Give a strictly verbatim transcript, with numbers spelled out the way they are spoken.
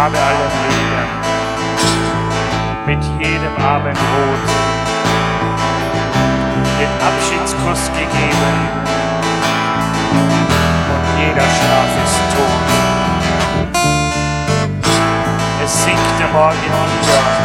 Farbe aller Leben, mit jedem Abendrot den Abschiedskuss gegeben und jeder Schlaf ist tot. Es sinkt der Morgen nieder.